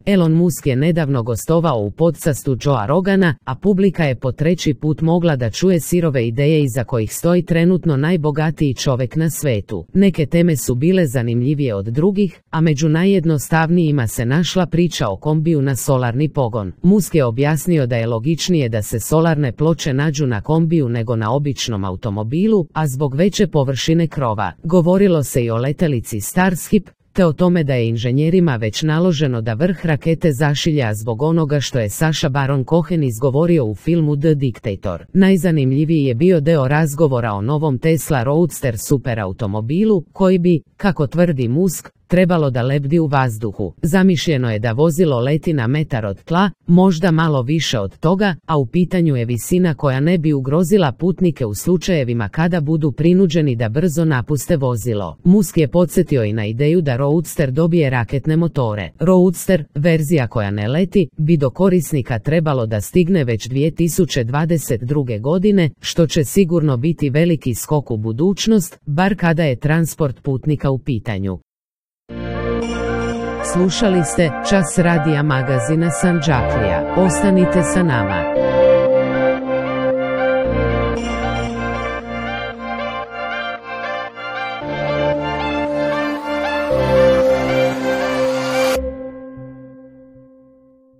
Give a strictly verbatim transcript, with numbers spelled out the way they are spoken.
Elon Musk je nedavno gostovao u podcastu Joea Rogana, a publika je po treći put mogla da čuje sirove ideje iza kojih stoji trenutno najbogatiji čovjek na svetu. Neke teme su bile zanimljivije od drugih, a među najjednostavnijima se našla priča o kombiju na solarni pogon. Musk je objasnio da je logičnije da se solarne ploče nađu na kombiju nego na običnom automobilu, a zbog veće površine krova. Govorilo se i o letelici Starship, te o tome da je inženjerima već naloženo da vrh rakete zašilja zbog onoga što je Sacha Baron Cohen izgovorio u filmu The Dictator. Najzanimljiviji je bio deo razgovora o novom Tesla Roadster superautomobilu, koji bi, kako tvrdi Musk, trebalo da lebdi u vazduhu. Zamišljeno je da vozilo leti na metar od tla, možda malo više od toga, a u pitanju je visina koja ne bi ugrozila putnike u slučajevima kada budu prinuđeni da brzo napuste vozilo. Musk je podsjetio i na ideju da Roadster dobije raketne motore. Roadster, verzija koja ne leti, bi do korisnika trebalo da stigne već dvije tisuće dvadeset druge. godine, što će sigurno biti veliki skok u budućnost, bar kada je transport putnika u pitanju. Slušali ste Čas radija magazina Sandžaklija. Ostanite sa nama.